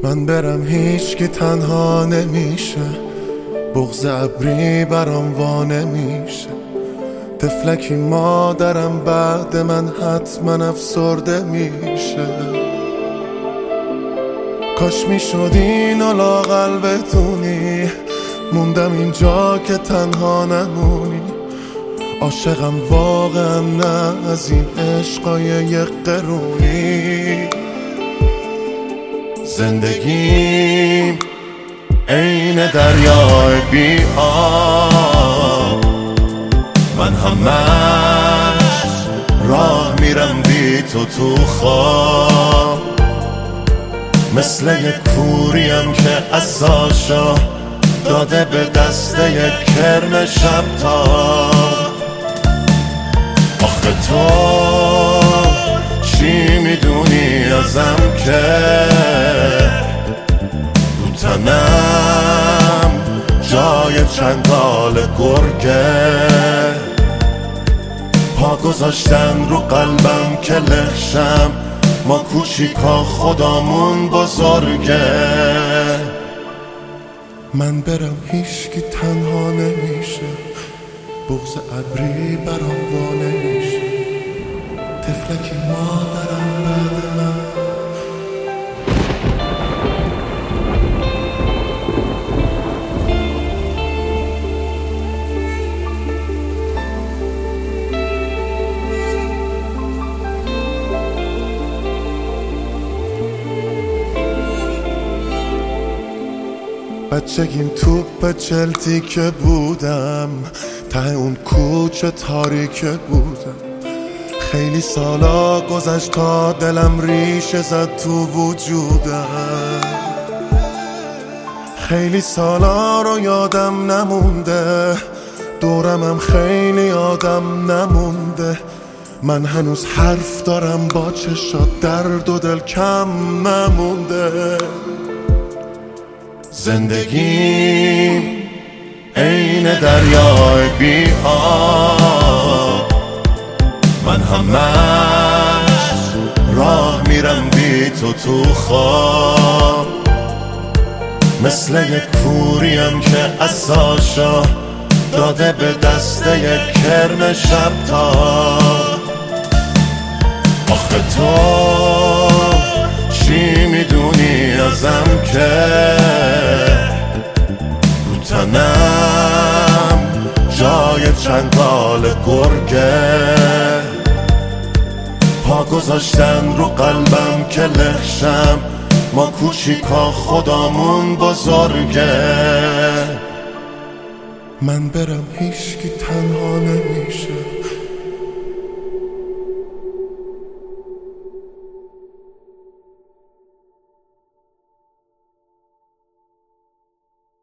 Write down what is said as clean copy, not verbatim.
من برم هیچ که تنها نمیشه، بغض ابری برام وا نمیشه. طفلکی مادرم بعد من حتما افسرده میشه. کاش میشد اینو لااقل بدونی، موندم اینجا که تنها نمونی. عاشقم واقعا نه از این عشقای یک قرونی. زندگیم عین دریای بی آب، من همش راه میرم بی تو خواب. مثل یک کوریم که عصاشو داده به دست یک کرم شبتاب. آخه تو چی میدونی ازم که رو تنم جای چنگال گرگه؟ پا گذاشتن رو قلبم که لخشم، ما کوچیکا خدامون بزرگه. من برم هیچکی تنها نمیشه، بغض ابری برام وا نمیشه. طفلکی مادرم بعد من. بچگیم توپ چلتی که بودم، ته اون کوچه تاریکه بودم. خیلی سالا گذشت تا دلم ریشه زد تو وجودم. خیلی سالا رو یادم نمونده، دورمم خیلی آدم نمونده. من هنوز حرف دارم با چشات، درد و دل کم نمونده. زندگیم عین دریای بی آب، من همش راه میرم بی تو خواب. مثل یک کوریم که عصاشو داده به دست یک کرم شبتاب. آخه تو چی میدونی ازم که رو تنم جای چنگال گرگه؟ پا گذاشتن رو قلبم که لخشم، ما کوچیکا خدامون بزرگه. من برم هیچکی تنها نمیشه،